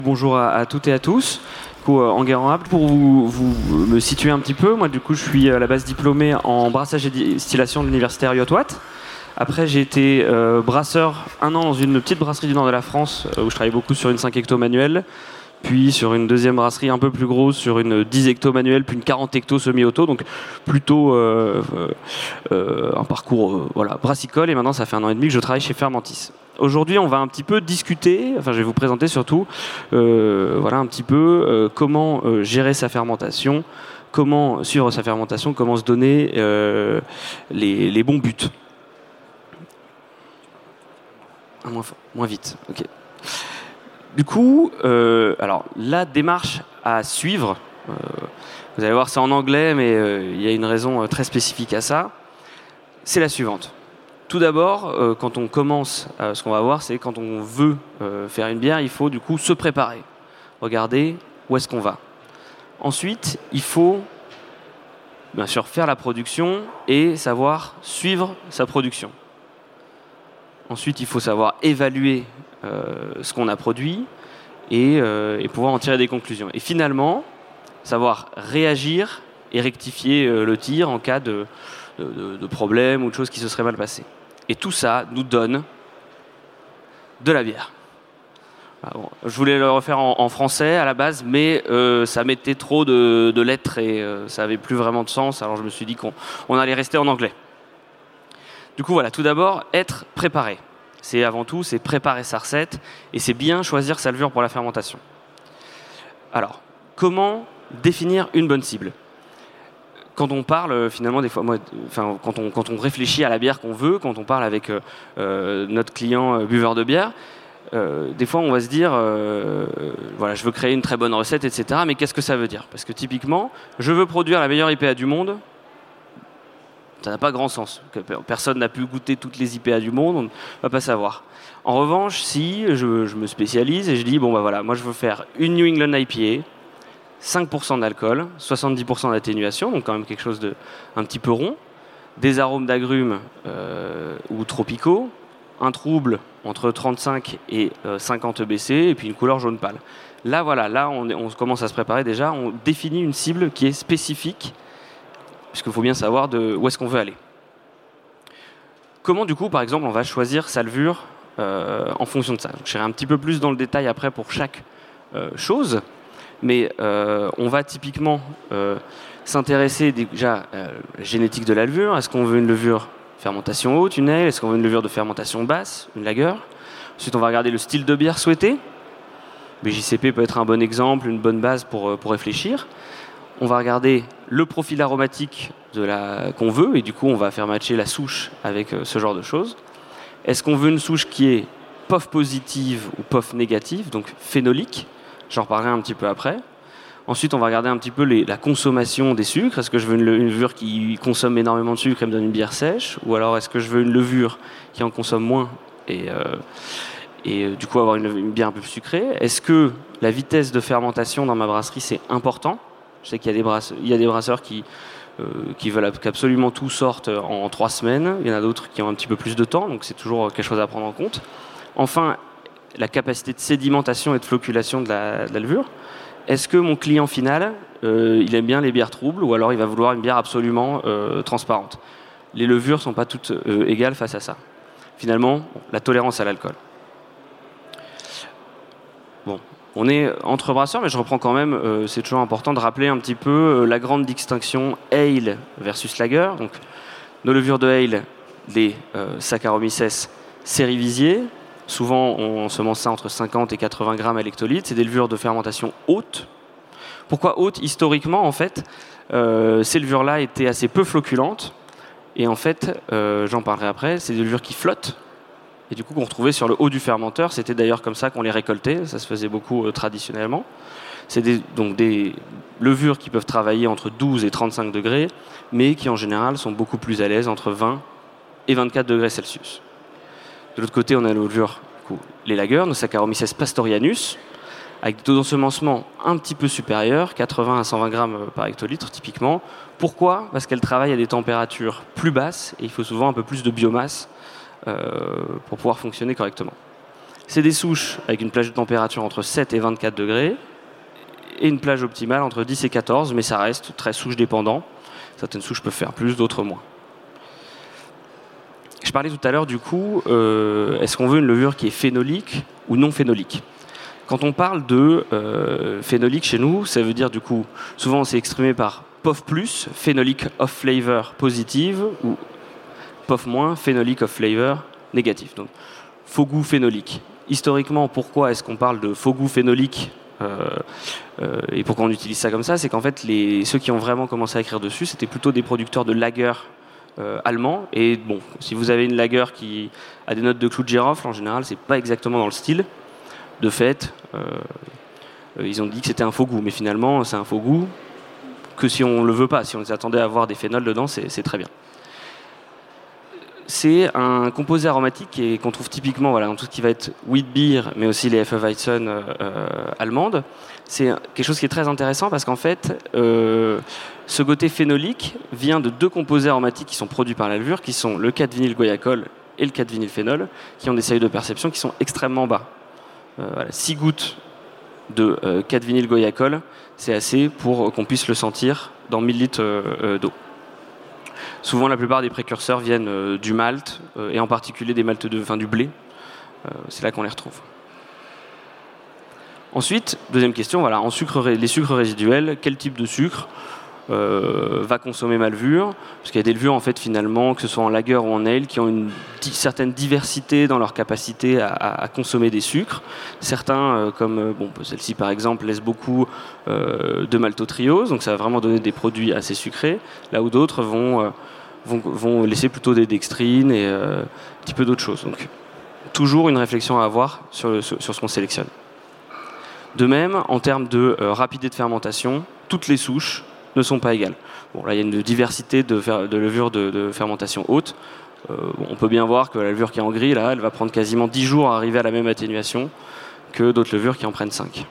Bonjour à toutes et à tous. Du coup, Enguerrand, pour vous me situer un petit peu, moi du coup je suis à la base diplômé en brassage et distillation de l'université Heriot-Watt. Après j'ai été brasseur un an dans une petite brasserie du nord de la France où je travaillais beaucoup sur une 5 hecto manuelle, puis sur une deuxième brasserie un peu plus grosse sur une 10 hecto manuelle, puis une 40 hecto semi-auto, donc plutôt un parcours voilà, brassicole, et maintenant ça fait un an et demi que je travaille chez Fermentis. Aujourd'hui, on va un petit peu discuter, enfin je vais vous présenter surtout voilà, un petit peu comment gérer sa fermentation, comment suivre sa fermentation, comment se donner les bons buts. Moins vite, ok. Du coup, alors la démarche à suivre, vous allez voir c'est en anglais, mais il y a une raison très spécifique à ça, c'est la suivante. Tout d'abord, quand on commence, ce qu'on va voir, c'est quand on veut faire une bière, il faut du coup se préparer, regarder où est-ce qu'on va. Ensuite, il faut bien sûr faire la production et savoir suivre sa production. Ensuite, il faut savoir évaluer ce qu'on a produit et pouvoir en tirer des conclusions. Et finalement, savoir réagir et rectifier le tir en cas de problème ou de choses qui se seraient mal passées. Et tout ça nous donne de la bière. Bon, je voulais le refaire en français à la base, mais ça mettait trop de lettres et ça n'avait plus vraiment de sens. Alors je me suis dit qu'on allait rester en anglais. Du coup, voilà, tout d'abord, être préparé. C'est avant tout, c'est préparer sa recette et c'est bien choisir sa levure pour la fermentation. Alors, comment définir une bonne cible ? Quand on parle, finalement, des fois, quand on réfléchit à la bière qu'on veut, quand on parle avec notre client buveur de bière, des fois, on va se dire, voilà, je veux créer une très bonne recette, etc. Mais qu'est-ce que ça veut dire ? Parce que typiquement, je veux produire la meilleure IPA du monde. Ça n'a pas grand sens. Personne n'a pu goûter toutes les IPA du monde, on ne va pas savoir. En revanche, si je me spécialise et je dis, bon, bah voilà, moi je veux faire une New England IPA, 5% d'alcool, 70% d'atténuation, donc quand même quelque chose de un petit peu rond, des arômes d'agrumes ou tropicaux, un trouble entre 35 et 50 EBC, et puis une couleur jaune pâle. Là, voilà, là on commence à se préparer déjà, on définit une cible qui est spécifique, puisqu'il faut bien savoir où est-ce qu'on veut aller. Comment, du coup, par exemple, on va choisir sa levure en fonction de ça. Donc, je serai un petit peu plus dans le détail après pour chaque chose. Mais on va typiquement s'intéresser déjà à la génétique de la levure. Est-ce qu'on veut une levure fermentation haute, une ale ? Est-ce qu'on veut une levure de fermentation basse, une lager ? Ensuite, on va regarder le style de bière souhaité. BJCP peut être un bon exemple, une bonne base pour réfléchir. On va regarder le profil aromatique qu'on veut, et du coup, on va faire matcher la souche avec ce genre de choses. Est-ce qu'on veut une souche qui est POF positive ou POF négative, donc phénolique ? J'en reparlerai un petit peu après. Ensuite, on va regarder un petit peu la consommation des sucres. Est-ce que je veux une levure qui consomme énormément de sucre et me donne une bière sèche ? Ou alors est-ce que je veux une levure qui en consomme moins et du coup avoir une bière un peu plus sucrée ? Est-ce que la vitesse de fermentation dans ma brasserie, c'est important ? Je sais qu'il y a des brasseurs qui veulent qu'absolument tout sorte en 3 semaines. Il y en a d'autres qui ont un petit peu plus de temps, donc c'est toujours quelque chose à prendre en compte. Enfin, la capacité de sédimentation et de flocculation de la levure. Est-ce que mon client final, il aime bien les bières troubles ou alors il va vouloir une bière absolument transparente ? Les levures ne sont pas toutes égales face à ça. Finalement, la tolérance à l'alcool. Bon, on est entre brasseurs, mais je reprends quand même, c'est toujours important de rappeler un petit peu la grande distinction ale versus lager. Donc, nos levures de ale, les Saccharomyces cerevisiae, souvent, on semence ça entre 50 et 80 grammes à l'hectolitre. C'est des levures de fermentation haute. Pourquoi haute ? Historiquement, en fait, ces levures-là étaient assez peu floculantes. Et en fait, j'en parlerai après, c'est des levures qui flottent. Et du coup, qu'on retrouvait sur le haut du fermenteur. C'était d'ailleurs comme ça qu'on les récoltait. Ça se faisait beaucoup traditionnellement. C'est donc des levures qui peuvent travailler entre 12 et 35 degrés, mais qui en général sont beaucoup plus à l'aise entre 20 et 24 degrés Celsius. De l'autre côté, on a nos levures, les lagers, nos Saccharomyces pastorianus, avec des taux d'ensemencement un petit peu supérieurs, 80 à 120 grammes par hectolitre typiquement. Pourquoi ? Parce qu'elles travaillent à des températures plus basses et il faut souvent un peu plus de biomasse pour pouvoir fonctionner correctement. C'est des souches avec une plage de température entre 7 et 24 degrés et une plage optimale entre 10 et 14, mais ça reste très souche dépendant. Certaines souches peuvent faire plus, d'autres moins. Je parlais tout à l'heure du coup, est-ce qu'on veut une levure qui est phénolique ou non phénolique? Quand on parle de phénolique chez nous, ça veut dire du coup, souvent c'est exprimé par POF+, phénolique of flavor positive, ou POF-, phénolique of flavor négatif. Donc, faux goût phénolique. Historiquement, pourquoi est-ce qu'on parle de faux goût phénolique et pourquoi on utilise ça comme ça? C'est qu'en fait, ceux qui ont vraiment commencé à écrire dessus, c'était plutôt des producteurs de lager allemands. Et bon, si vous avez une lager qui a des notes de clou de girofle, en général, c'est pas exactement dans le style. De fait, ils ont dit que c'était un faux goût, mais finalement, c'est un faux goût que si on le veut pas, si on s'attendait à avoir des phénols dedans, c'est très bien. C'est un composé aromatique qu'on trouve typiquement dans tout ce qui va être wheat beer, mais aussi les Hefeweizen allemandes. C'est quelque chose qui est très intéressant parce qu'en fait, ce côté phénolique vient de deux composés aromatiques qui sont produits par la levure, qui sont le 4-vinyle-guaiacol et le 4-vinyle-phénol, qui ont des seuils de perception qui sont extrêmement bas. 6 gouttes de 4-vinyle-guaiacol, c'est assez pour qu'on puisse le sentir dans 1000 litres d'eau. Souvent, la plupart des précurseurs viennent du malt, et en particulier des maltes du blé. C'est là qu'on les retrouve. Ensuite, deuxième question, les sucres résiduels, quel type de sucre va consommer ma levure? Parce qu'il y a des levures, en fait, finalement, que ce soit en lager ou en ale, qui ont une certaine diversité dans leur capacité à consommer des sucres. Certains, comme celle-ci par exemple, laissent beaucoup de maltotriose, donc ça va vraiment donner des produits assez sucrés, là où d'autres vont laisser plutôt des dextrines et un petit peu d'autres choses. Donc, toujours une réflexion à avoir sur ce qu'on sélectionne. De même, en termes de rapidité de fermentation, toutes les souches ne sont pas égales. Bon, là, il y a une diversité de levures de fermentation haute. On peut bien voir que la levure qui est en gris, là, elle va prendre quasiment 10 jours à arriver à la même atténuation que d'autres levures qui en prennent 5.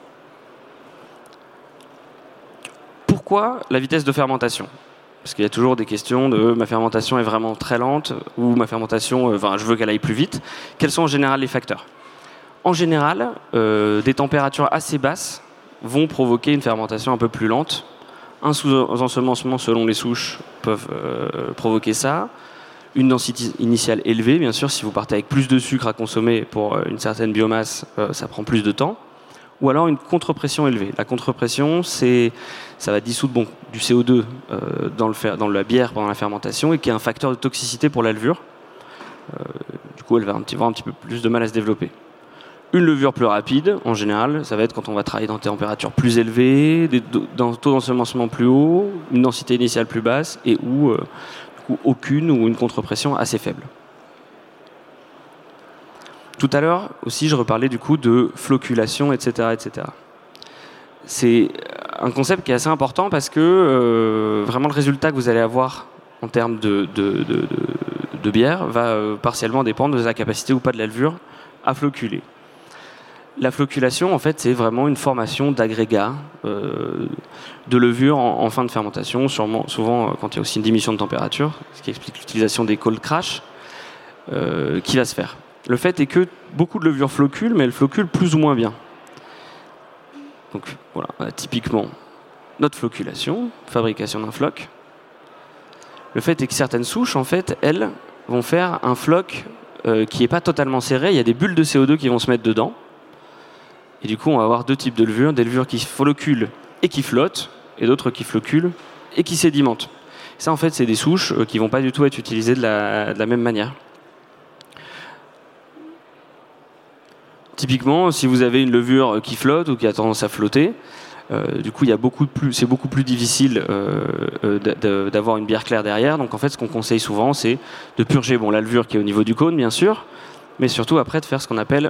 Pourquoi la vitesse de fermentation? Parce qu'il y a toujours des questions de ma fermentation est vraiment très lente ou ma fermentation, je veux qu'elle aille plus vite. Quels sont en général les facteurs? En général, des températures assez basses vont provoquer une fermentation un peu plus lente. Un sous-ensemencement selon les souches peuvent provoquer ça. Une densité initiale élevée, bien sûr, si vous partez avec plus de sucre à consommer pour une certaine biomasse, ça prend plus de temps. Ou alors une contrepression élevée. La contrepression, ça va dissoudre du CO2 dans la bière pendant la fermentation et qui est un facteur de toxicité pour la levure. Du coup, elle va avoir un petit peu plus de mal à se développer. Une levure plus rapide, en général, ça va être quand on va travailler dans des températures plus élevées, des taux d'ensemencement plus hauts, une densité initiale plus basse et ou aucune ou une contrepression assez faible. Tout à l'heure aussi, je reparlais du coup de flocculation, etc., etc. C'est un concept qui est assez important parce que vraiment le résultat que vous allez avoir en termes de bière va partiellement dépendre de la capacité ou pas de la levure à flocculer. La flocculation, en fait, c'est vraiment une formation d'agrégats de levure en fin de fermentation, souvent quand il y a aussi une diminution de température, ce qui explique l'utilisation des cold crash, qui va se faire. Le fait est que beaucoup de levures floculent, mais elles floculent plus ou moins bien. Donc voilà, typiquement, notre flocculation, fabrication d'un floc. Le fait est que certaines souches, en fait, elles vont faire un floc qui n'est pas totalement serré. Il y a des bulles de CO2 qui vont se mettre dedans. Et du coup, on va avoir deux types de levures. Des levures qui floculent et qui flottent, et d'autres qui floculent et qui sédimentent. Ça, en fait, c'est des souches qui ne vont pas du tout être utilisées de la même manière. Typiquement, si vous avez une levure qui flotte ou qui a tendance à flotter, du coup, c'est beaucoup plus difficile d'avoir une bière claire derrière. Donc, en fait, ce qu'on conseille souvent, c'est de purger la levure qui est au niveau du cône, bien sûr, mais surtout après de faire ce qu'on appelle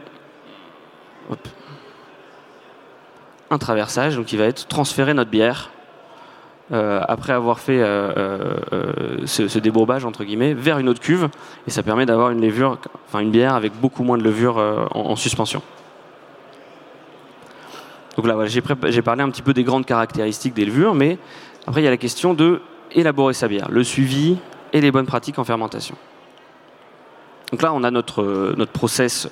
un traversage, donc qui va être transférer notre bière après avoir fait ce débourbage entre guillemets vers une autre cuve, et ça permet d'avoir une bière avec beaucoup moins de levure en suspension. Donc là, voilà, j'ai parlé un petit peu des grandes caractéristiques des levures, mais après il y a la question de élaborer sa bière, le suivi et les bonnes pratiques en fermentation. Donc là, on a notre process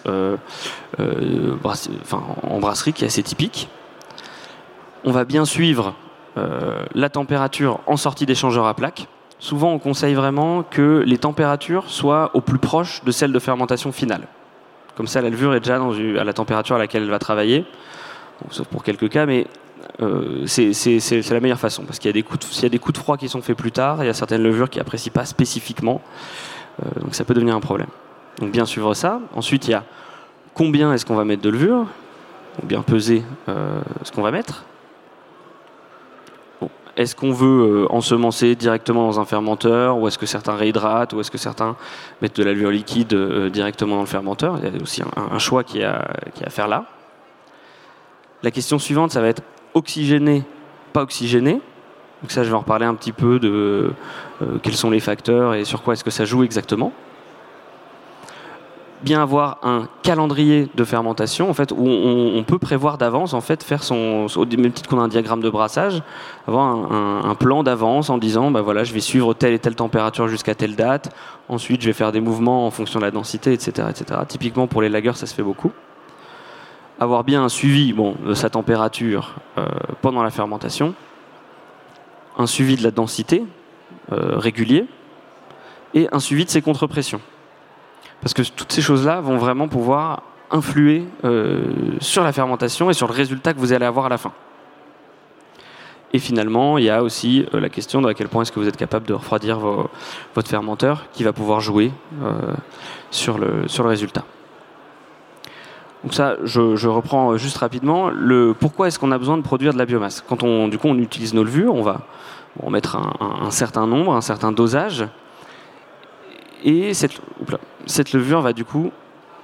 en brasserie qui est assez typique. On va bien suivre la température en sortie d'échangeur à plaque. Souvent, on conseille vraiment que les températures soient au plus proche de celles de fermentation finale. Comme ça, la levure est déjà à la température à laquelle elle va travailler, bon, sauf pour quelques cas, mais c'est la meilleure façon. Parce qu'il y a s'il y a des coups de froid qui sont faits plus tard, il y a certaines levures qui n'apprécient pas spécifiquement, donc ça peut devenir un problème. Donc bien suivre ça. Ensuite, il y a combien est-ce qu'on va mettre de levure, donc bien peser ce qu'on va mettre. Est-ce qu'on veut ensemencer directement dans un fermenteur, ou est-ce que certains réhydratent, ou est-ce que certains mettent de la levure liquide directement dans le fermenteur? Il y a aussi un choix qui est à faire là. La question suivante, ça va être oxygéné, pas oxygéné. Donc ça, je vais en reparler un petit peu de quels sont les facteurs et sur quoi est-ce que ça joue exactement. Bien avoir un calendrier de fermentation en fait, où on peut prévoir d'avance en fait, faire au même titre qu'on a un diagramme de brassage, avoir un plan d'avance en disant bah voilà, je vais suivre telle et telle température jusqu'à telle date, ensuite je vais faire des mouvements en fonction de la densité, etc. etc. Typiquement pour les lagers, ça se fait beaucoup. Avoir bien un suivi de sa température pendant la fermentation, un suivi de la densité régulier et un suivi de ses contre-pressions. Parce que toutes ces choses-là vont vraiment pouvoir influer sur la fermentation et sur le résultat que vous allez avoir à la fin. Et finalement, il y a aussi la question de à quel point est-ce que vous êtes capable de refroidir votre fermenteur qui va pouvoir jouer sur le résultat. Donc ça, je reprends juste rapidement. Pourquoi est-ce qu'on a besoin de produire de la biomasse? Quand on utilise nos levures, on va mettre un certain nombre, un certain dosage. Et cette levure va du coup...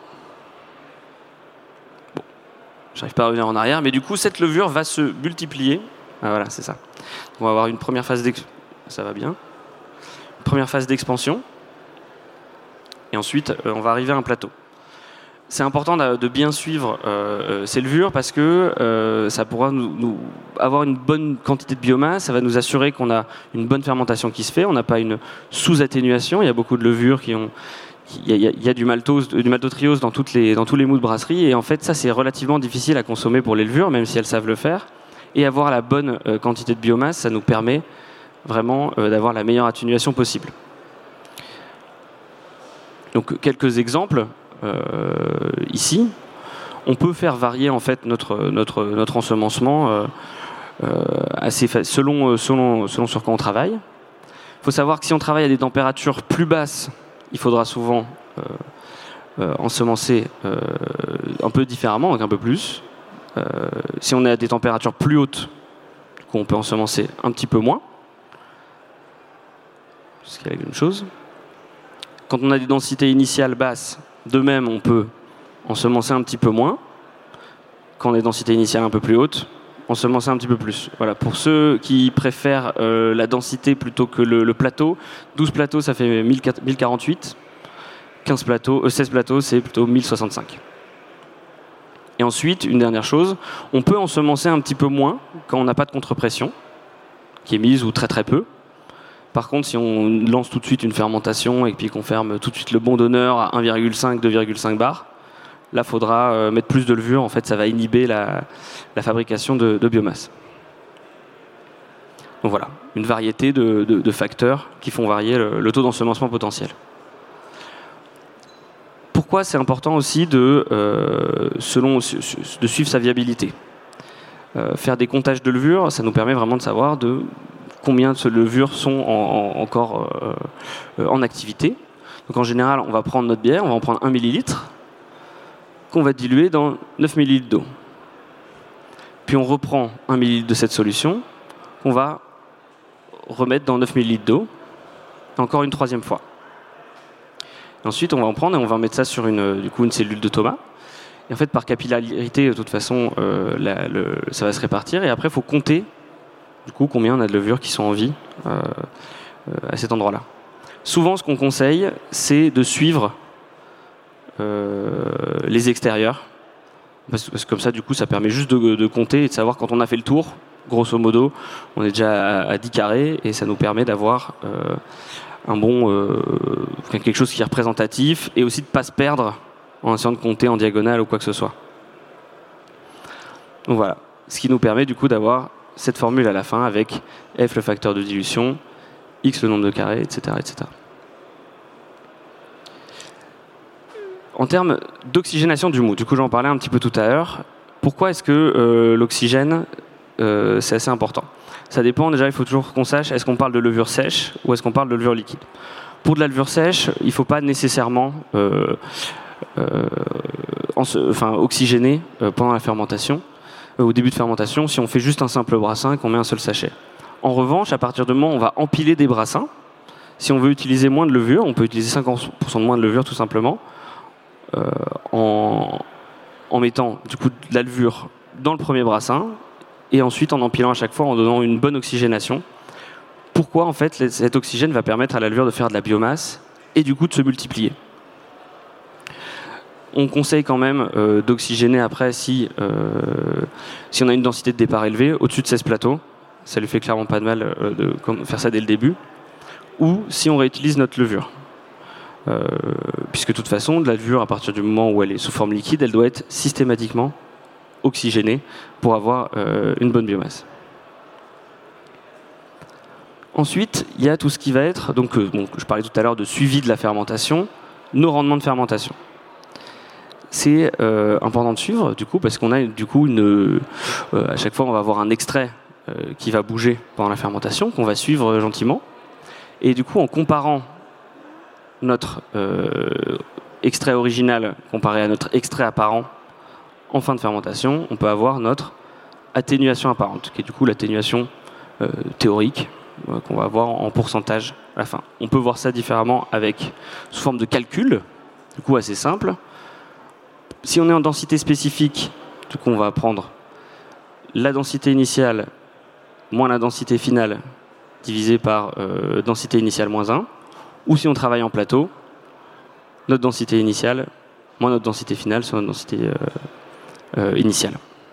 Bon, j'arrive pas à revenir en arrière, mais du coup, cette levure va se multiplier. Ah, voilà, c'est ça. On va avoir une première phase ça va bien. Une première phase d'expansion. Et ensuite, on va arriver à un plateau. C'est important de bien suivre ces levures parce que ça pourra nous avoir une bonne quantité de biomasse, ça va nous assurer qu'on a une bonne fermentation qui se fait, on n'a pas une sous-atténuation. Il y a beaucoup de levures il y a du maltotriose dans tous les mous de brasserie, et en fait ça c'est relativement difficile à consommer pour les levures, même si elles savent le faire. Et avoir la bonne quantité de biomasse, ça nous permet vraiment d'avoir la meilleure atténuation possible. Donc quelques exemples. Ici, on peut faire varier en fait notre ensemencement selon sur quoi on travaille. Il faut savoir que si on travaille à des températures plus basses, il faudra souvent ensemencer un peu différemment, donc un peu plus. Si on est à des températures plus hautes, du coup, on peut ensemencer un petit peu moins. Ce qui est la même chose. Quand on a des densités initiales basses, de même, on peut ensemencer un petit peu moins. Quand on a des densités initiales un peu plus hautes, ensemencer un petit peu plus. Voilà. Pour ceux qui préfèrent la densité plutôt que le plateau, 12 plateaux, ça fait 1048. 16 plateaux, c'est plutôt 1065. Et ensuite, une dernière chose, on peut ensemencer un petit peu moins quand on n'a pas de contre-pression, qui est mise ou très très peu. Par contre, si on lance tout de suite une fermentation et puis qu'on ferme tout de suite le bon donneur à 1,5, 2,5 bars, là, il faudra mettre plus de levure. En fait, ça va inhiber la fabrication de biomasse. Donc voilà, une variété de facteurs qui font varier le taux d'ensemencement potentiel. Pourquoi c'est important aussi de suivre sa viabilité? Faire des comptages de levure, ça nous permet vraiment de savoir combien de levures sont encore en activité. Donc en général, on va prendre notre bière, on va en prendre 1 millilitre, qu'on va diluer dans 9 millilitres d'eau. Puis on reprend 1 millilitre de cette solution, qu'on va remettre dans 9 millilitres d'eau, encore une troisième fois. Et ensuite, on va en prendre et on va mettre ça sur une cellule de Thomas. Et en fait, par capillarité, de toute façon, ça va se répartir. Et après, il faut compter du coup, combien on a de levures qui sont en vie à cet endroit-là. Souvent, ce qu'on conseille, c'est de suivre les extérieurs. Parce que comme ça, du coup, ça permet juste de compter et de savoir quand on a fait le tour, grosso modo, on est déjà à 10 carrés, et ça nous permet d'avoir quelque chose qui est représentatif, et aussi de ne pas se perdre en essayant de compter en diagonale ou quoi que ce soit. Donc voilà, ce qui nous permet du coup d'avoir cette formule à la fin avec f le facteur de dilution, x le nombre de carrés, etc. etc. En termes d'oxygénation du mou, du coup j'en parlais un petit peu tout à l'heure, pourquoi est-ce que l'oxygène, c'est assez important? Ça dépend, déjà il faut toujours qu'on sache, est-ce qu'on parle de levure sèche ou est-ce qu'on parle de levure liquide? Pour de la levure sèche, il ne faut pas nécessairement oxygéner pendant la fermentation, au début de fermentation, si on fait juste un simple brassin, qu'on met un seul sachet. En revanche, à partir du moment où on va empiler des brassins, si on veut utiliser moins de levure, on peut utiliser 50% de moins de levure tout simplement, en mettant du coup de la levure dans le premier brassin et ensuite en empilant à chaque fois en donnant une bonne oxygénation. Pourquoi en fait cet oxygène va permettre à la levure de faire de la biomasse et du coup de se multiplier. On conseille quand même d'oxygéner après si on a une densité de départ élevée, au-dessus de 16 plateaux, ça lui fait clairement pas de mal de faire ça dès le début, ou si on réutilise notre levure. Puisque de toute façon, de la levure, à partir du moment où elle est sous forme liquide, elle doit être systématiquement oxygénée pour avoir une bonne biomasse. Ensuite, il y a tout ce qui va être, je parlais tout à l'heure de suivi de la fermentation, nos rendements de fermentation. C'est important de suivre, du coup, parce qu'on a du coup à chaque fois, on va avoir un extrait qui va bouger pendant la fermentation, qu'on va suivre gentiment. Et du coup, en comparant notre extrait original comparé à notre extrait apparent en fin de fermentation, on peut avoir notre atténuation apparente, qui est du coup l'atténuation théorique qu'on va avoir en pourcentage à la fin. On peut voir ça différemment sous forme de calcul, du coup assez simple. Si on est en densité spécifique, du coup on va prendre la densité initiale moins la densité finale divisé par densité initiale moins 1. Ou si on travaille en plateau, notre densité initiale moins notre densité finale sur notre densité initiale.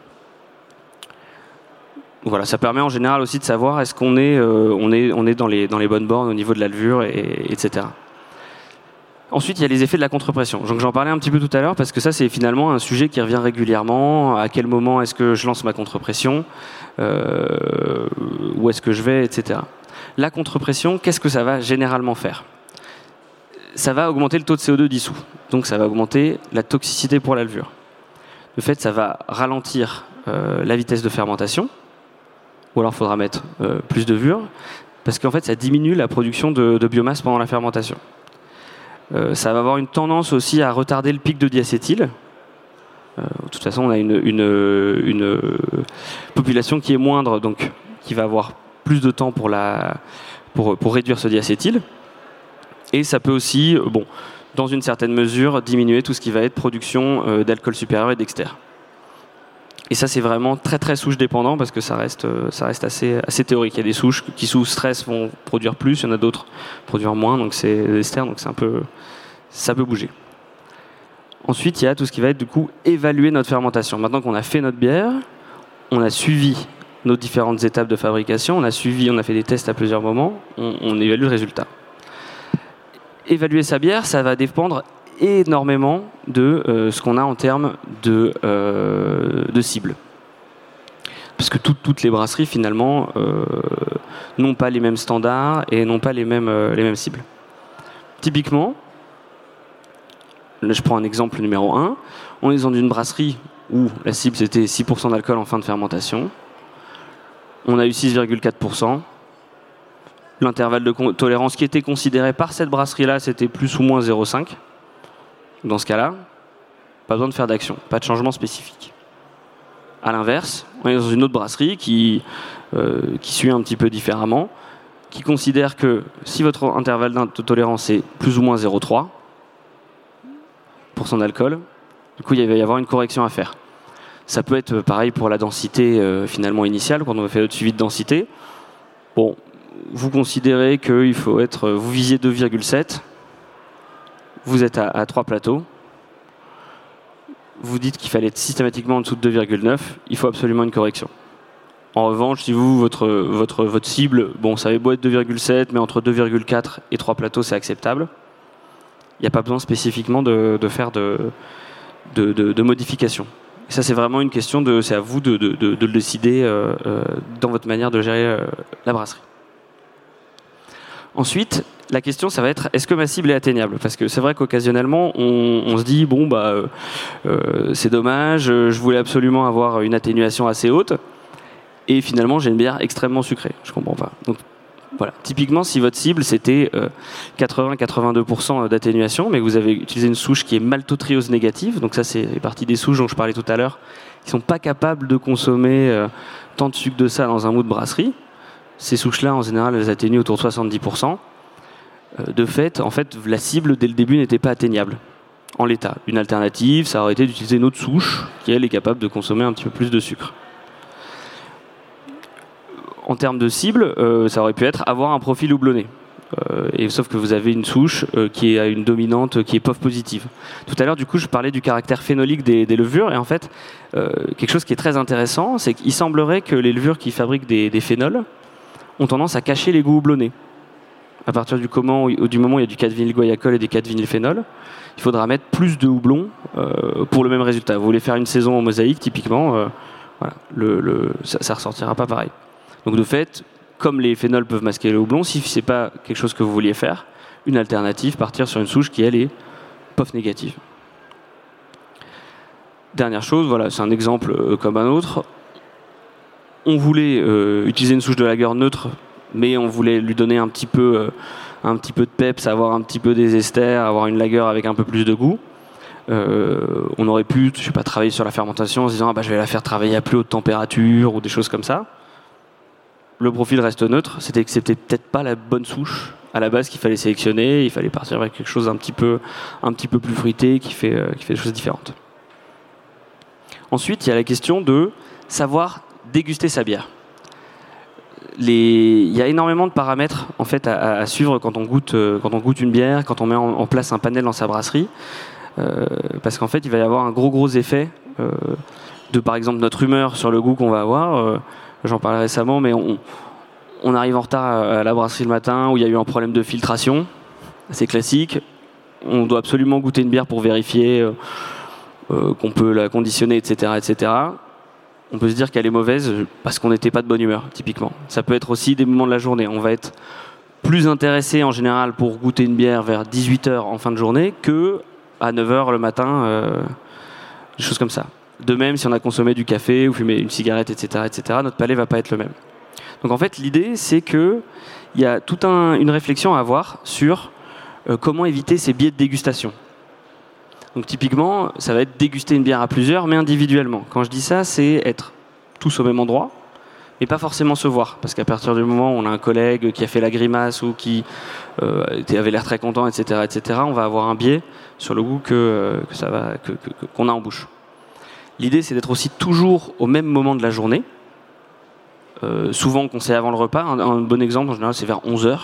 Voilà, ça permet en général aussi de savoir est-ce qu'on est, on est dans les bonnes bornes au niveau de la levure, etc. Ensuite, il y a les effets de la contrepression. Donc j'en parlais un petit peu tout à l'heure parce que ça, c'est finalement un sujet qui revient régulièrement. À quel moment est-ce que je lance ma contrepression, où est-ce que je vais, etc. La contrepression, qu'est-ce que ça va généralement faire? Ça va augmenter le taux de CO2 dissous. Donc ça va augmenter la toxicité pour la levure. De fait, ça va ralentir la vitesse de fermentation. Ou alors il faudra mettre plus de levure. Parce qu'en fait, ça diminue la production de biomasse pendant la fermentation. Ça va avoir une tendance aussi à retarder le pic de diacétyl. De toute façon, on a une population qui est moindre, donc qui va avoir plus de temps pour réduire ce diacétyl. Et ça peut aussi, dans une certaine mesure, diminuer tout ce qui va être production d'alcool supérieur et d'ester. Et ça, c'est vraiment très très souche dépendant parce que ça reste assez théorique. Il y a des souches qui sous stress vont produire plus, il y en a d'autres produire moins, donc c'est l'ester, donc ça peut bouger. Ensuite, il y a tout ce qui va être du coup évaluer notre fermentation. Maintenant qu'on a fait notre bière, on a suivi nos différentes étapes de fabrication, on a fait des tests à plusieurs moments, on évalue le résultat. Évaluer sa bière, ça va dépendre énormément de ce qu'on a en termes de cible. Parce que toutes les brasseries, finalement, n'ont pas les mêmes standards et n'ont pas les mêmes cibles. Typiquement, là, je prends un exemple numéro 1. On est dans une brasserie où la cible, c'était 6% d'alcool en fin de fermentation. On a eu 6,4%. L'intervalle de tolérance qui était considéré par cette brasserie-là, c'était plus ou moins 0,5. Dans ce cas-là, pas besoin de faire d'action, pas de changement spécifique. A l'inverse, on est dans une autre brasserie qui suit un petit peu différemment, qui considère que si votre intervalle de tolérance est plus ou moins 0,3% d'alcool, du coup il va y avoir une correction à faire. Ça peut être pareil pour la densité finalement initiale, quand on va faire notre suivi de densité. Bon, vous considérez qu'il faut vous visiez 2,7, vous êtes à 3 plateaux, vous dites qu'il fallait être systématiquement en dessous de 2,9, il faut absolument une correction. En revanche, si votre cible, bon, ça avait beau être 2,7, mais entre 2,4 et 3 plateaux, c'est acceptable. Il n'y a pas besoin spécifiquement de faire de modifications. Et ça, c'est vraiment une question c'est à vous de le décider dans votre manière de gérer la brasserie. Ensuite, la question, ça va être, est-ce que ma cible est atteignable? Parce que c'est vrai qu'occasionnellement, on se dit, bon, c'est dommage, je voulais absolument avoir une atténuation assez haute, et finalement, j'ai une bière extrêmement sucrée. Je comprends pas. Donc, voilà. Typiquement, si votre cible, c'était 80-82% d'atténuation, mais que vous avez utilisé une souche qui est maltotriose négative, donc ça, c'est partie des souches dont je parlais tout à l'heure, qui sont pas capables de consommer tant de sucre de ça dans un mou de brasserie. Ces souches-là, en général, elles atténuent autour de 70%. De fait, en fait, la cible, dès le début, n'était pas atteignable en l'état. Une alternative, ça aurait été d'utiliser une autre souche qui, elle, est capable de consommer un petit peu plus de sucre. En termes de cible, ça aurait pu être avoir un profil houblonné. Sauf que vous avez une souche qui a une dominante qui est POF positive. Tout à l'heure, du coup, je parlais du caractère phénolique des levures. Et en fait, quelque chose qui est très intéressant, c'est qu'il semblerait que les levures qui fabriquent des phénols ont tendance à cacher les goûts houblonnés. À partir du moment où il y a du 4-vinyle-guaiacol et des 4-vinyle-phénol, il faudra mettre plus de houblon pour le même résultat. Vous voulez faire une saison en mosaïque, typiquement, ça ne ressortira pas pareil. Donc de fait, comme les phénols peuvent masquer le houblon, si ce n'est pas quelque chose que vous vouliez faire, une alternative, partir sur une souche qui, elle, est POF négative. Dernière chose, voilà, c'est un exemple comme un autre. On voulait utiliser une souche de lager neutre, mais on voulait lui donner un petit peu de peps, avoir un petit peu des esters, avoir une lager avec un peu plus de goût. On aurait pu, je sais pas, travailler sur la fermentation en se disant je vais la faire travailler à plus haute température ou des choses comme ça. Le profil reste neutre, c'était que c'était peut-être pas la bonne souche à la base qu'il fallait sélectionner. Il fallait partir avec quelque chose un petit peu plus fruité qui fait des choses différentes. Ensuite, il y a la question de savoir déguster sa bière. Il y a énormément de paramètres en fait à suivre quand on goûte une bière, quand on met en place un panel dans sa brasserie, parce qu'en fait il va y avoir un gros effet de par exemple notre humeur sur le goût qu'on va avoir. J'en parlais récemment, mais on arrive en retard à la brasserie le matin où il y a eu un problème de filtration, c'est classique. On doit absolument goûter une bière pour vérifier qu'on peut la conditionner, etc. On peut se dire qu'elle est mauvaise parce qu'on n'était pas de bonne humeur, typiquement. Ça peut être aussi des moments de la journée. On va être plus intéressé en général pour goûter une bière vers 18h en fin de journée que à 9h le matin, des choses comme ça. De même, si on a consommé du café ou fumé une cigarette, etc., notre palais ne va pas être le même. Donc en fait, l'idée, c'est qu'il y a toute une réflexion à avoir sur comment éviter ces biais de dégustation. Donc typiquement, ça va être déguster une bière à plusieurs, mais individuellement. Quand je dis ça, c'est être tous au même endroit, mais pas forcément se voir. Parce qu'à partir du moment où on a un collègue qui a fait la grimace ou qui avait l'air très content, etc., on va avoir un biais sur le goût qu'on a en bouche. L'idée, c'est d'être aussi toujours au même moment de la journée. Souvent, on conseille avant le repas. Un bon exemple, en général, c'est vers 11h.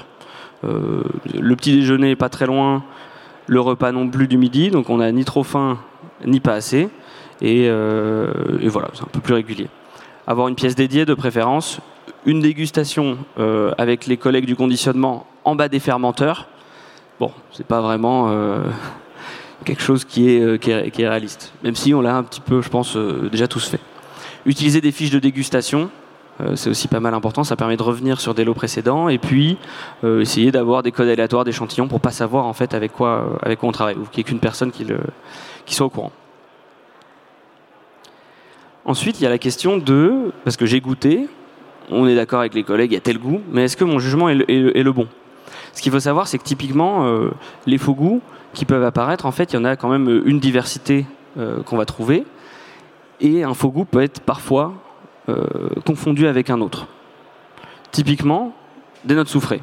Le petit déjeuner n'est pas très loin. Le repas non plus du midi, donc on n'a ni trop faim ni pas assez, et voilà, c'est un peu plus régulier. Avoir une pièce dédiée de préférence, une dégustation avec les collègues du conditionnement en bas des fermenteurs. Bon, c'est pas vraiment quelque chose qui est réaliste, même si on l'a un petit peu, je pense, déjà tous fait. Utiliser des fiches de dégustation. C'est aussi pas mal important, ça permet de revenir sur des lots précédents et puis essayer d'avoir des codes aléatoires d'échantillons pour pas savoir en fait avec quoi on travaille ou qu'il n'y ait qu'une personne qui soit au courant. Ensuite, il y a la question parce que j'ai goûté, on est d'accord avec les collègues, il y a tel goût, mais est-ce que mon jugement est le bon? Ce qu'il faut savoir, c'est que typiquement, les faux goûts qui peuvent apparaître, en fait, il y en a quand même une diversité qu'on va trouver et un faux goût peut être parfois confondu avec un autre. Typiquement, des notes soufrées.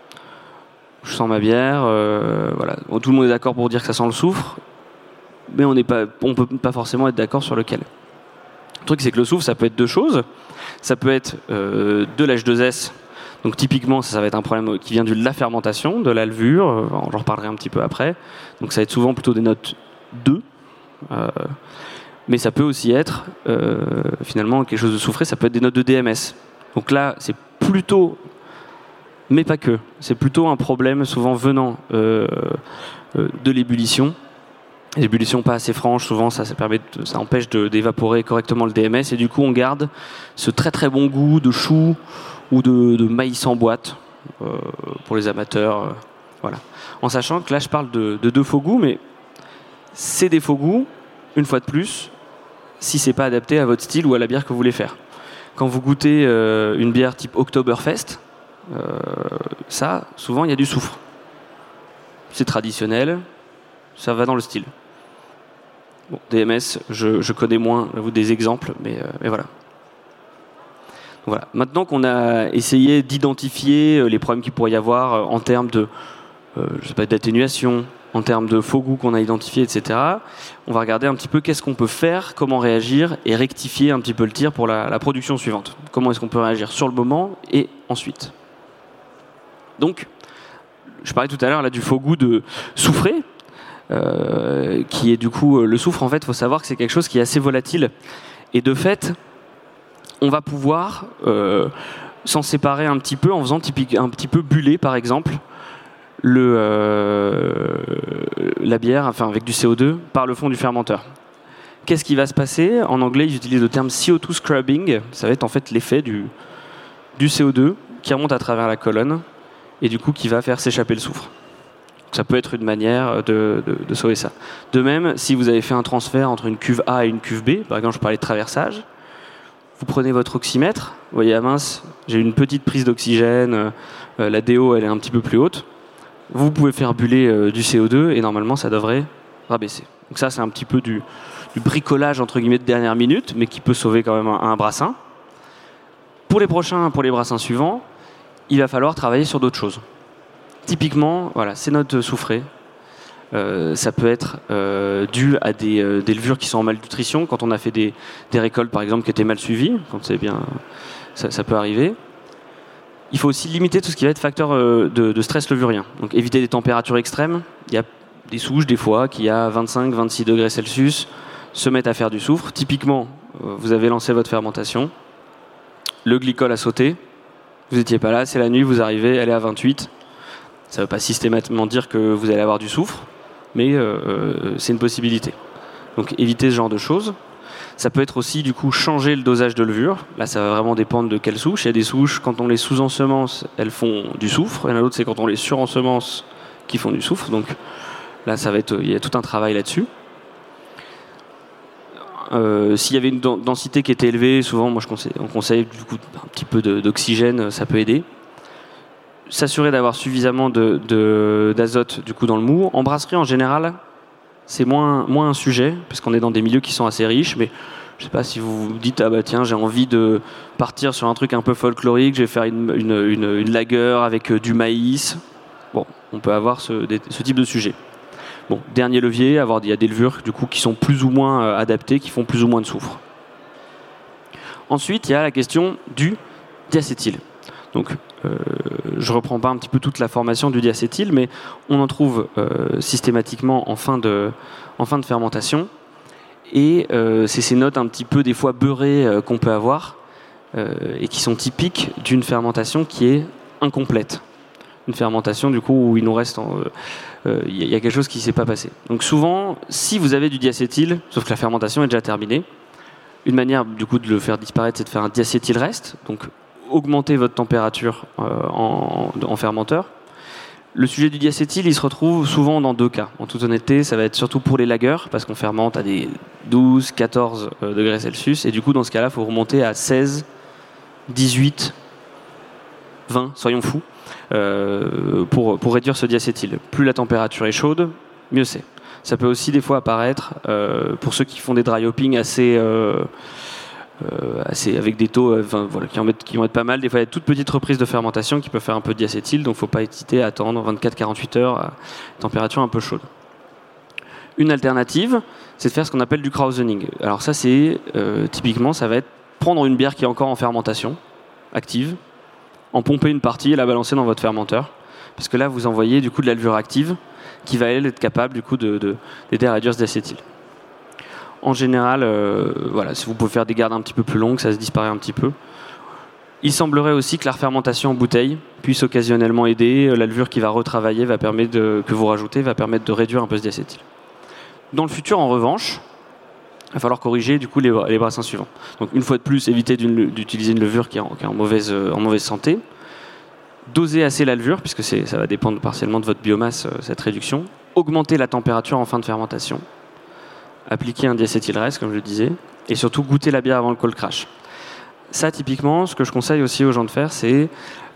Je sens ma bière, voilà. Bon, tout le monde est d'accord pour dire que ça sent le soufre, mais on peut pas forcément être d'accord sur lequel. Le truc, c'est que le soufre, ça peut être deux choses. Ça peut être de l'H2S. Donc typiquement, ça va être un problème qui vient de la fermentation, de la levure. J'en reparlerai un petit peu après. Donc ça va être souvent plutôt des notes 2. Mais ça peut aussi être, finalement, quelque chose de soufré, ça peut être des notes de DMS. Donc là, c'est plutôt, mais pas que, c'est plutôt un problème souvent venant de l'ébullition. L'ébullition pas assez franche, souvent ça empêche d'évaporer correctement le DMS, et du coup on garde ce très très bon goût de chou ou de maïs en boîte, pour les amateurs. Voilà. En sachant que là je parle de deux faux goûts, mais c'est des faux goûts, une fois de plus, si c'est pas adapté à votre style ou à la bière que vous voulez faire. Quand vous goûtez une bière type Oktoberfest, ça, souvent il y a du soufre. C'est traditionnel, ça va dans le style. Bon, DMS, je connais moins des exemples, mais voilà. Voilà. Maintenant qu'on a essayé d'identifier les problèmes qu'il pourrait y avoir en termes de d'atténuation, en termes de faux goûts qu'on a identifiés, etc., on va regarder un petit peu qu'est-ce qu'on peut faire, comment réagir et rectifier un petit peu le tir pour la production suivante. Comment est-ce qu'on peut réagir sur le moment et ensuite. Donc, je parlais tout à l'heure là du faux goût de soufré, qui est du coup le soufre. En fait, il faut savoir que c'est quelque chose qui est assez volatile, et de fait on va pouvoir s'en séparer un petit peu en faisant un petit peu buller par exemple la bière, enfin avec du CO2 par le fond du fermenteur. Qu'est-ce qui va se passer? En anglais ils utilisent le terme CO2 scrubbing. Ça va être en fait l'effet du CO2 qui remonte à travers la colonne et du coup qui va faire s'échapper le soufre. Ça peut être une manière de sauver ça. De même, si vous avez fait un transfert entre une cuve A et une cuve B, par exemple, je parlais de traversage, vous prenez votre oxymètre, vous voyez, ah mince, j'ai une petite prise d'oxygène, la DO elle est un petit peu plus haute, vous pouvez faire buller du CO2 et normalement ça devrait rabaisser. Donc ça c'est un petit peu du bricolage entre guillemets de dernière minute, mais qui peut sauver quand même un brassin. Pour les brassins suivants, il va falloir travailler sur d'autres choses. Typiquement, voilà, ces notes soufrées, ça peut être dû à des levures qui sont en malnutrition, quand on a fait des récoltes par exemple qui étaient mal suivies, quand c'est bien, ça peut arriver. Il faut aussi limiter tout ce qui va être facteur de stress levurien. Donc éviter des températures extrêmes. Il y a des souches des fois qui à 25-26 degrés Celsius se mettent à faire du soufre. Typiquement, vous avez lancé votre fermentation, le glycol a sauté, vous n'étiez pas là, c'est la nuit, vous arrivez, elle est à 28. Ça ne veut pas systématiquement dire que vous allez avoir du soufre, mais c'est une possibilité. Donc évitez ce genre de choses. Ça peut être aussi du coup changer le dosage de levure. Là, ça va vraiment dépendre de quelle souche. Il y a des souches, quand on les sous-ensemence, elles font du soufre. Il y en a d'autres, c'est quand on les sur-ensemence qui font du soufre. Donc là, il y a tout un travail là-dessus. S'il y avait une densité qui était élevée, souvent, moi, on conseille du coup un petit peu d'oxygène, ça peut aider. S'assurer d'avoir suffisamment d'azote du coup dans le mou. En brasserie en général, c'est moins un sujet parce qu'on est dans des milieux qui sont assez riches, mais je sais pas si vous vous dites ah bah tiens j'ai envie de partir sur un truc un peu folklorique, je vais faire une lager avec du maïs. Bon, on peut avoir ce type de sujet. Bon, dernier levier, il y a des levures du coup qui sont plus ou moins adaptées, qui font plus ou moins de soufre. Ensuite, il y a la question du diacétyl. Donc, je ne reprends pas un petit peu toute la formation du diacétyl, mais on en trouve systématiquement en fin de fermentation. Et c'est ces notes un petit peu des fois beurrées qu'on peut avoir et qui sont typiques d'une fermentation qui est incomplète. Une fermentation du coup où il nous reste y a quelque chose qui ne s'est pas passé. Donc souvent, si vous avez du diacétyl, sauf que la fermentation est déjà terminée, une manière du coup de le faire disparaître, c'est de faire un diacétyl reste. Donc augmenter votre température en fermenteur. Le sujet du diacétyl, il se retrouve souvent dans deux cas. En toute honnêteté, ça va être surtout pour les lagers, parce qu'on fermente à des 12, 14 degrés Celsius, et du coup, dans ce cas-là, il faut remonter à 16, 18, 20, soyons fous, pour réduire ce diacétyl. Plus la température est chaude, mieux c'est. Ça peut aussi des fois apparaître, pour ceux qui font des dry hopping assez avec des taux qui vont être pas mal. Des fois, il y a de toutes petites reprises de fermentation qui peuvent faire un peu de diacétyl, donc il ne faut pas hésiter à attendre 24-48 heures à température un peu chaude. Une alternative, c'est de faire ce qu'on appelle du krausening. Alors ça, c'est typiquement, ça va être prendre une bière qui est encore en fermentation active, en pomper une partie et la balancer dans votre fermenteur, parce que là, vous envoyez du coup de la levure active qui va elle être capable du coup d'aider à réduire ce diacétyl. en général, voilà, si vous pouvez faire des gardes un petit peu plus longues, ça se disparaît un petit peu. Il semblerait aussi que la fermentation en bouteille puisse occasionnellement aider. La levure qui va retravailler que vous rajoutez va permettre de réduire un peu ce diacétyl. Dans le futur, en revanche, il va falloir corriger du coup les brassins suivants. Donc une fois de plus, éviter d'utiliser une levure qui est en mauvaise santé. Doser assez la levure, puisque ça va dépendre partiellement de votre biomasse, cette réduction. Augmenter la température en fin de fermentation. Appliquer un diacétylrest, comme je le disais. Et surtout goûter la bière avant le cold crash. Ça, typiquement, ce que je conseille aussi aux gens de faire, c'est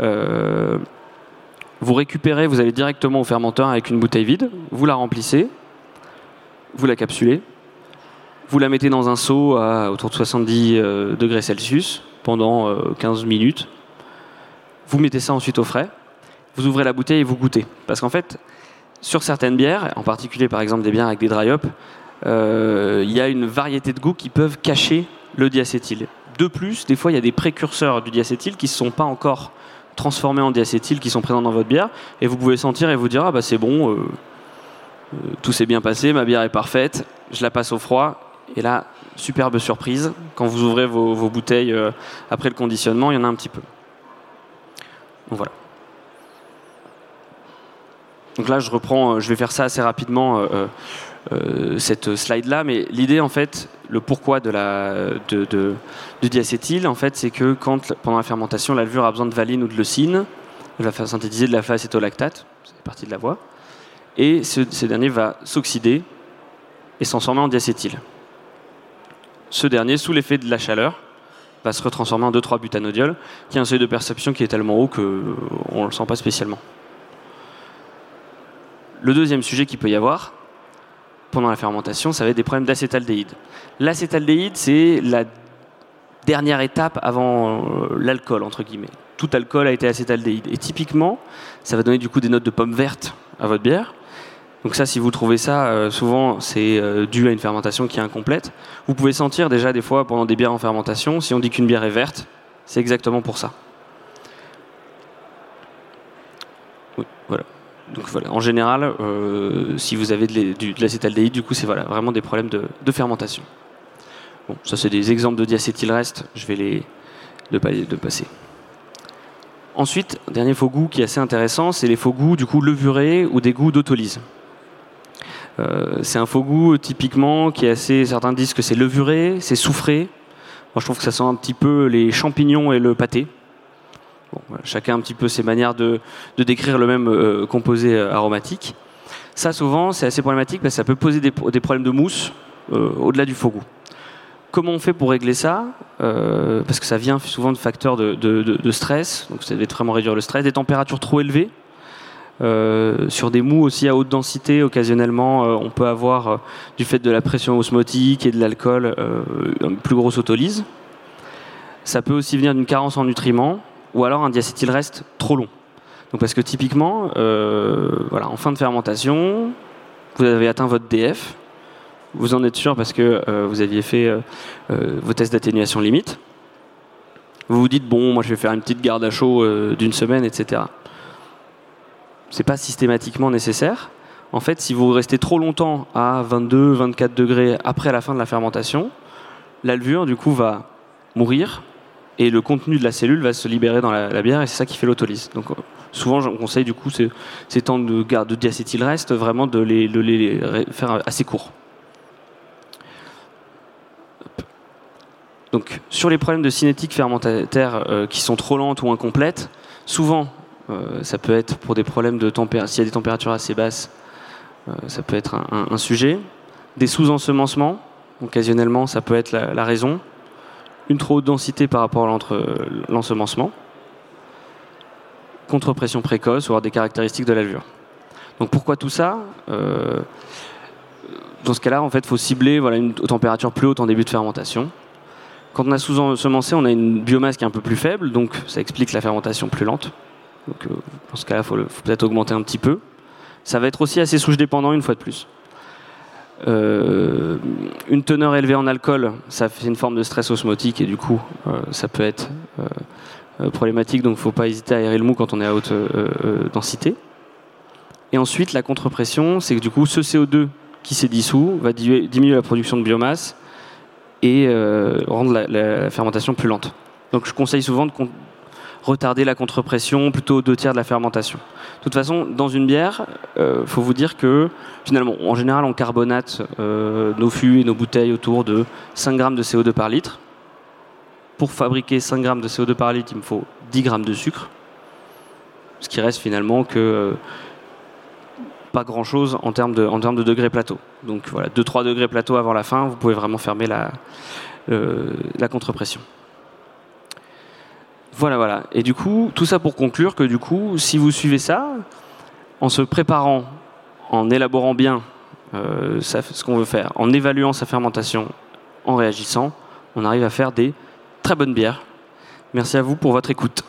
vous allez directement au fermenteur avec une bouteille vide, vous la remplissez, vous la capsulez, vous la mettez dans un seau à autour de 70 degrés Celsius pendant 15 minutes. Vous mettez ça ensuite au frais, vous ouvrez la bouteille et vous goûtez. Parce qu'en fait, sur certaines bières, en particulier par exemple des bières avec des dry hop, il y a une variété de goûts qui peuvent cacher le diacétyl. De plus, des fois, il y a des précurseurs du diacétyl qui ne sont pas encore transformés en diacétyl, qui sont présents dans votre bière, et vous pouvez sentir et vous dire « Ah bah c'est bon, tout s'est bien passé, ma bière est parfaite, je la passe au froid ». Et là, superbe surprise, quand vous ouvrez vos bouteilles après le conditionnement, il y en a un petit peu. Donc voilà. Donc là, je vais faire ça assez rapidement, cette slide-là, mais l'idée, en fait, le pourquoi du diacétyl, en fait, c'est que pendant la fermentation, la levure a besoin de valine ou de leucine, elle va faire synthétiser de la acétolactate, c'est partie de la voie, et ce dernier va s'oxyder et se transformer en diacétyl. Ce dernier, sous l'effet de la chaleur, va se retransformer en 2,3 butanodiol, qui a un seuil de perception qui est tellement haut qu'on ne le sent pas spécialement. Le deuxième sujet qu'il peut y avoir pendant la fermentation, ça va être des problèmes d'acétaldéhyde. L'acétaldéhyde, c'est la dernière étape avant l'alcool, entre guillemets. Tout alcool a été acétaldéhyde. Et typiquement, ça va donner du coup des notes de pomme verte à votre bière. Donc ça, si vous trouvez ça, souvent, c'est dû à une fermentation qui est incomplète. Vous pouvez sentir déjà des fois, pendant des bières en fermentation, si on dit qu'une bière est verte, c'est exactement pour ça. Oui, voilà. Donc voilà, en général, si vous avez de l'acétaldéhyde, du coup, c'est vraiment des problèmes de fermentation. Bon, ça, c'est des exemples de diacétylrest, je vais de passer. Ensuite, un dernier faux goût qui est assez intéressant, c'est les faux goûts du coup levurés ou des goûts d'autolyse. C'est un faux goût typiquement qui est assez. Certains disent que c'est levuré, c'est soufré. Moi, je trouve que ça sent un petit peu les champignons et le pâté. Bon, voilà, chacun a un petit peu ses manières de décrire le même composé aromatique. Ça, souvent, c'est assez problématique parce que ça peut poser des problèmes de mousse au-delà du faux goût. Comment on fait pour régler ça parce que ça vient souvent de facteurs de stress, donc ça devait vraiment réduire le stress, des températures trop élevées. Sur des mous aussi à haute densité, occasionnellement, on peut avoir, du fait de la pression osmotique et de l'alcool, une plus grosse autolyse. Ça peut aussi venir d'une carence en nutriments, ou alors un diacétylrest trop long. Donc parce que typiquement, en fin de fermentation, vous avez atteint votre DF, vous en êtes sûr parce que vous aviez fait vos tests d'atténuation limite. Vous vous dites, bon, moi je vais faire une petite garde à chaud d'une semaine, etc. C'est pas systématiquement nécessaire. En fait, si vous restez trop longtemps à 22, 24 degrés après la fin de la fermentation, la levure, du coup, va mourir et le contenu de la cellule va se libérer dans la bière et c'est ça qui fait l'autolyse. Donc, souvent, je conseille, du coup, ces temps de garde de diacétylrest, vraiment de les faire assez courts. Donc, sur les problèmes de cinétique fermentaire qui sont trop lentes ou incomplètes, souvent, ça peut être pour des problèmes de température. S'il y a des températures assez basses, ça peut être un sujet. Des sous-ensemencements, occasionnellement, ça peut être la raison. Une trop haute densité par rapport à l'ensemencement. Contre-pression précoce ou avoir des caractéristiques de la levure. Donc pourquoi tout ça Dans ce cas-là, en fait, il faut cibler une température plus haute en début de fermentation. Quand on a sous-ensemencé, on a une biomasse qui est un peu plus faible, donc ça explique la fermentation plus lente. Donc, dans ce cas-là, il faut peut-être augmenter un petit peu. Ça va être aussi assez souche dépendant une fois de plus. Une teneur élevée en alcool, ça fait une forme de stress osmotique et du coup, ça peut être problématique. Donc, il ne faut pas hésiter à aérer le mou quand on est à haute densité. Et ensuite, la contre-pression, c'est que du coup, ce CO2 qui s'est dissous va diminuer la production de biomasse et rendre la fermentation plus lente. Donc je conseille souvent de retarder la contrepression plutôt aux 2/3 de la fermentation. De toute façon, dans une bière, faut vous dire que finalement, en général, on carbonate nos fûts et nos bouteilles autour de 5 grammes de CO2 par litre. Pour fabriquer 5 grammes de CO2 par litre, il me faut 10 grammes de sucre. Ce qui reste finalement que pas grand-chose en termes de degrés plateau. Donc voilà, 2-3 degrés plateau avant la fin, vous pouvez vraiment fermer la contrepression. Voilà. Et du coup, tout ça pour conclure que du coup, si vous suivez ça, en se préparant, en élaborant bien ce qu'on veut faire, en évaluant sa fermentation, en réagissant, on arrive à faire des très bonnes bières. Merci à vous pour votre écoute.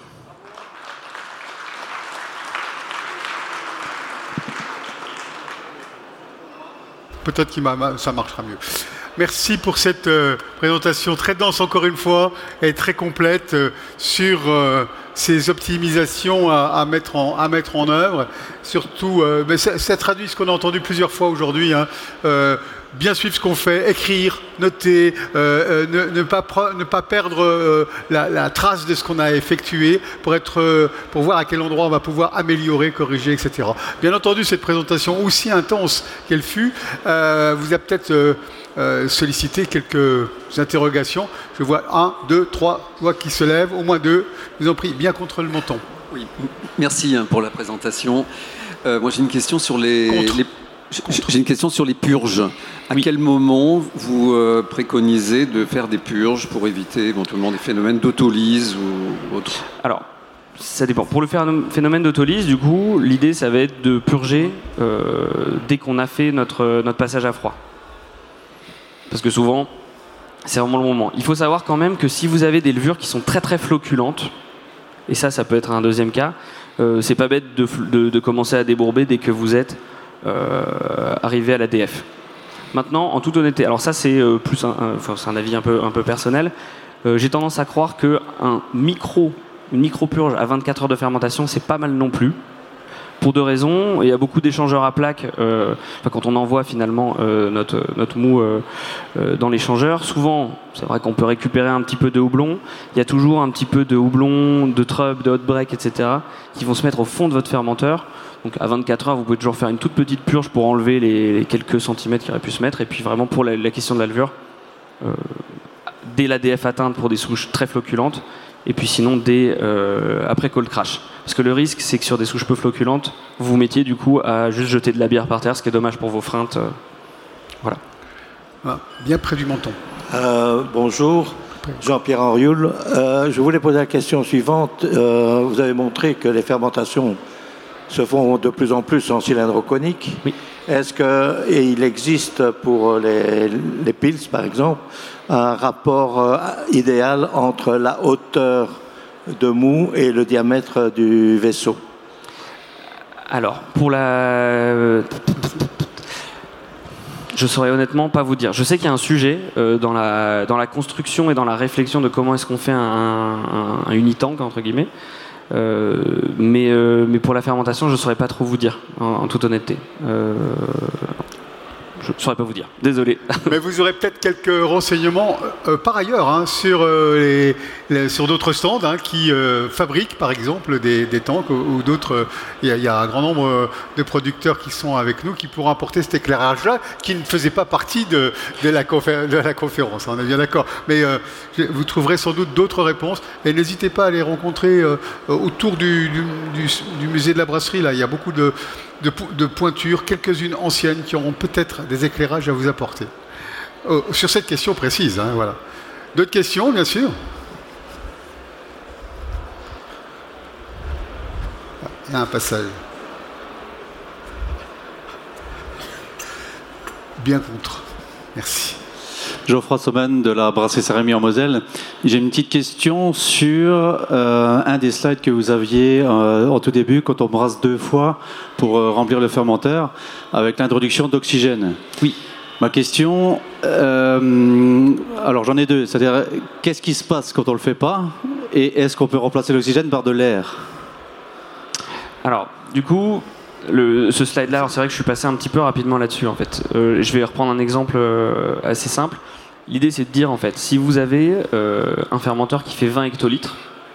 Peut-être que ça marchera mieux. Merci pour cette présentation très dense, encore une fois, et très complète sur ces optimisations à mettre en œuvre. Surtout, mais ça traduit ce qu'on a entendu plusieurs fois aujourd'hui. Bien suivre ce qu'on fait, écrire, noter, ne pas perdre la trace de ce qu'on a effectué pour voir à quel endroit on va pouvoir améliorer, corriger, etc. Bien entendu, cette présentation, aussi intense qu'elle fut, vous a peut-être sollicité quelques interrogations. Je vois 1, 2, 3 voix qui se lèvent, au moins 2. Je vous en prie, bien contre le menton. Oui, merci pour la présentation. Moi, j'ai une question sur J'ai une question sur les purges. À quel moment vous préconisez de faire des purges pour éviter éventuellement des phénomènes d'autolyse ou autre? Alors, ça dépend. Pour le phénomène d'autolyse, du coup, l'idée, ça va être de purger dès qu'on a fait notre passage à froid. Parce que souvent, c'est vraiment le moment. Il faut savoir quand même que si vous avez des levures qui sont très très floculantes, et ça peut être un deuxième cas, c'est pas bête de commencer à débourber dès que vous êtes arrivé à la DF. Maintenant, en toute honnêteté, alors ça c'est plus c'est un avis un peu personnel, j'ai tendance à croire qu'une micro-purge à 24 heures de fermentation, c'est pas mal non plus. Pour 2 raisons. Il y a beaucoup d'échangeurs à plaques. Quand on envoie finalement notre mou dans l'échangeur, souvent, c'est vrai qu'on peut récupérer un petit peu de houblon. Il y a toujours un petit peu de houblon, de trub, de hot break, etc. qui vont se mettre au fond de votre fermenteur. Donc à 24 heures, vous pouvez toujours faire une toute petite purge pour enlever les quelques centimètres qui auraient pu se mettre. Et puis vraiment pour la question de la levure, dès l'ADF atteinte pour des souches très floculantes, et puis sinon après cold crash. Parce que le risque, c'est que sur des souches peu floculantes, vous vous mettiez du coup à juste jeter de la bière par terre, ce qui est dommage pour vos freintes. Voilà. Ah, bien près du menton. Bonjour, Jean-Pierre Henrioul. Je voulais poser la question suivante. Vous avez montré que les fermentations se font de plus en plus en cylindre conique. Oui. Est-ce qu'il existe pour les pils, par exemple, un rapport idéal entre la hauteur de mou et le diamètre du vaisseau? Alors, je saurais honnêtement pas vous dire. Je sais qu'il y a un sujet dans la construction et dans la réflexion de comment est-ce qu'on fait un unitank, entre guillemets. Mais pour la fermentation, je ne saurais pas trop vous dire, en toute honnêteté. Je ne saurais pas vous dire, désolé. Mais vous aurez peut-être quelques renseignements par ailleurs sur d'autres stands qui fabriquent par exemple des tanks ou d'autres. Il y a un grand nombre de producteurs qui sont avec nous qui pourront apporter cet éclairage-là qui ne faisait pas partie de la conférence, on est bien d'accord. Mais vous trouverez sans doute d'autres réponses et n'hésitez pas à les rencontrer autour du musée de la brasserie. Là, il y a beaucoup de pointures, quelques-unes anciennes qui auront peut-être des éclairages à vous apporter. Sur cette question précise, voilà. D'autres questions, bien sûr? Il y a un passage. Bien contre. Merci. Geoffroy Sommen de la brasserie Saint-Rémy en Moselle. J'ai une petite question sur un des slides que vous aviez en tout début, quand on brasse 2 fois pour remplir le fermenteur, avec l'introduction d'oxygène. Oui. Ma question, alors j'en ai 2, c'est-à-dire qu'est-ce qui se passe quand on ne le fait pas, et est-ce qu'on peut remplacer l'oxygène par de l'air? Alors, du coup, ce slide-là, c'est vrai que je suis passé un petit peu rapidement là-dessus, en fait. Je vais reprendre un exemple assez simple. L'idée, c'est de dire, en fait, si vous avez un fermenteur qui fait 20 hectolitres,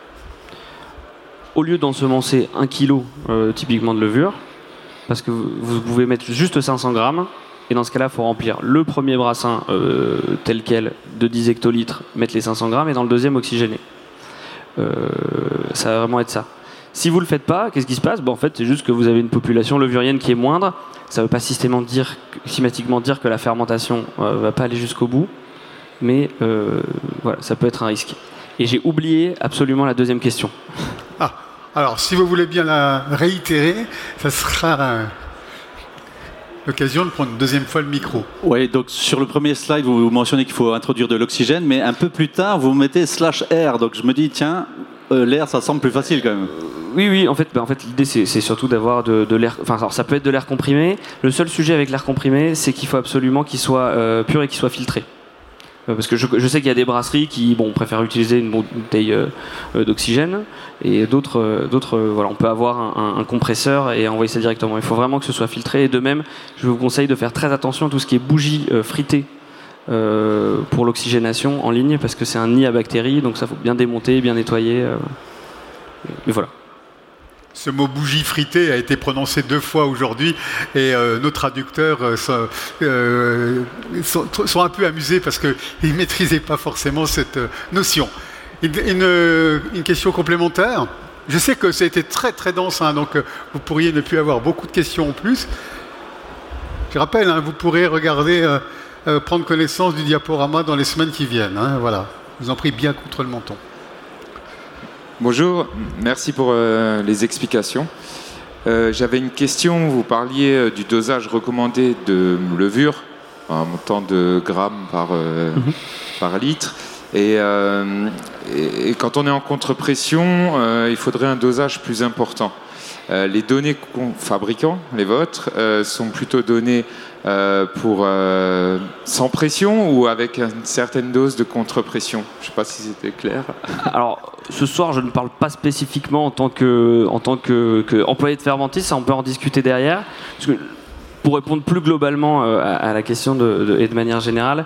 au lieu d'ensemencer 1 kg typiquement de levure, parce que vous pouvez mettre juste 500 grammes, et dans ce cas-là, il faut remplir le premier brassin tel quel de 10 hectolitres, mettre les 500 grammes, et dans le deuxième, oxygéner. Ça va vraiment être ça. Si vous ne le faites pas, qu'est-ce qui se passe ? En fait, c'est juste que vous avez une population levurienne qui est moindre. Ça ne veut pas systématiquement dire que la fermentation ne va pas aller jusqu'au bout, mais voilà, ça peut être un risque. Et j'ai oublié absolument la deuxième question. Alors, si vous voulez bien la réitérer, ça sera l'occasion de prendre une deuxième fois le micro. Oui, donc sur le premier slide, vous mentionnez qu'il faut introduire de l'oxygène, mais un peu plus tard, vous mettez /air. Donc je me dis, tiens, l'air, ça semble plus facile quand même. Oui, en fait l'idée c'est surtout d'avoir de l'air. Enfin, alors, ça peut être de l'air comprimé. Le seul sujet avec l'air comprimé, c'est qu'il faut absolument qu'il soit pur et qu'il soit filtré. Parce que je sais qu'il y a des brasseries qui préfèrent utiliser une bouteille d'oxygène, et d'autres voilà, on peut avoir un compresseur et envoyer ça directement. Il faut vraiment que ce soit filtré, et de même, je vous conseille de faire très attention à tout ce qui est bougies fritées pour l'oxygénation en ligne, parce que c'est un nid à bactéries, donc ça faut bien démonter, bien nettoyer. Mais voilà. Ce mot bougie fritée a été prononcé 2 fois aujourd'hui, et nos traducteurs sont un peu amusés parce qu'ils ne maîtrisaient pas forcément cette notion. Une question complémentaire. Je sais que ça a été très très dense, donc vous pourriez ne plus avoir beaucoup de questions en plus. Je rappelle, vous pourrez regarder, prendre connaissance du diaporama dans les semaines qui viennent. Voilà. Je vous en prie, bien contre le menton. Bonjour, merci pour les explications. J'avais une question, vous parliez du dosage recommandé de levure, un montant de grammes par litre. Et quand on est en contre-pression, il faudrait un dosage plus important. Les données fabricants, les vôtres, sont plutôt données pour sans pression ou avec une certaine dose de contre-pression. Je ne sais pas si c'était clair. Alors, ce soir, je ne parle pas spécifiquement en tant qu'employé de Fermentis, ça on peut en discuter derrière. Parce que, pour répondre plus globalement à la question et de manière générale,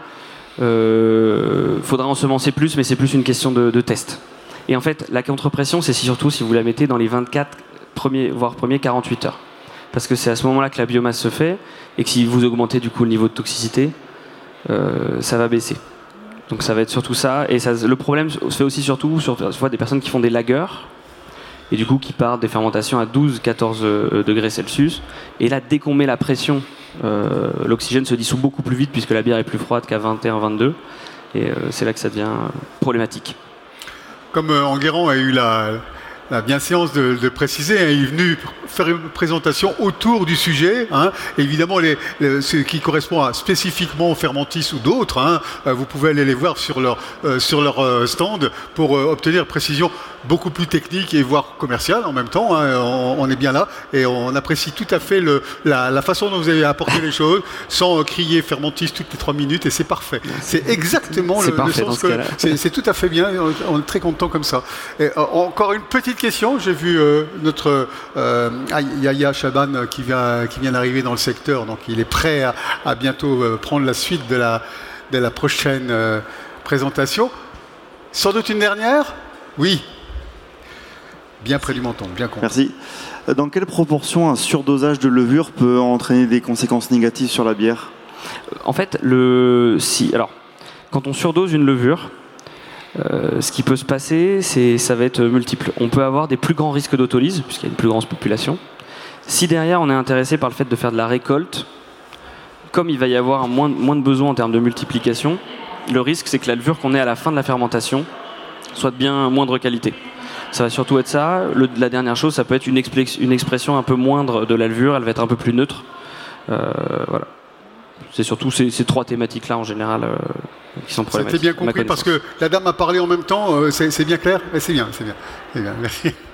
faudra ensemencer plus, mais c'est plus une question de test. Et en fait, la contre-pression, c'est surtout si vous la mettez dans les 24 voire premiers 48 heures. Parce que c'est à ce moment-là que la biomasse se fait, et que si vous augmentez du coup le niveau de toxicité, ça va baisser. Donc ça va être surtout ça. Et le problème se fait aussi surtout sur des personnes qui font des lagers, et du coup qui partent des fermentations à 12-14 degrés Celsius. Et là, dès qu'on met la pression, l'oxygène se dissout beaucoup plus vite, puisque la bière est plus froide qu'à 21-22. Et c'est là que ça devient problématique. Comme Enguerrand a eu la bienséance de préciser, il est venu faire une présentation autour du sujet. Évidemment, ce qui correspond spécifiquement aux Fermentis ou d'autres, vous pouvez aller les voir sur leur stand pour obtenir précision beaucoup plus technique et voire commerciale en même temps. On est bien là et on apprécie tout à fait la façon dont vous avez apporté les choses, sans crier Fermentis toutes les 3 minutes, et c'est parfait. C'est exactement le sens que c'est tout à fait bien. On est très content comme ça. Et, encore une petite question. J'ai vu notre Yahya Chaban qui vient d'arriver dans le secteur, donc il est prêt à bientôt prendre la suite de la prochaine présentation. Sans doute une dernière ? Oui. Bien près du menton, bien compris. Merci. Dans quelle proportion un surdosage de levure peut entraîner des conséquences négatives sur la bière ? En fait, quand on surdose une levure, ce qui peut se passer, ça va être multiple. On peut avoir des plus grands risques d'autolyse, puisqu'il y a une plus grande population. Si derrière, on est intéressé par le fait de faire de la récolte, comme il va y avoir moins de besoin en termes de multiplication, le risque, c'est que la levure qu'on ait à la fin de la fermentation soit de bien moindre qualité. Ça va surtout être ça. La dernière chose, ça peut être une expression un peu moindre de la levure, elle va être un peu plus neutre. Voilà. C'est surtout ces 3 thématiques-là en général qui sont problématiques. C'était bien compris parce que la dame a parlé en même temps, c'est bien clair ? C'est bien, merci.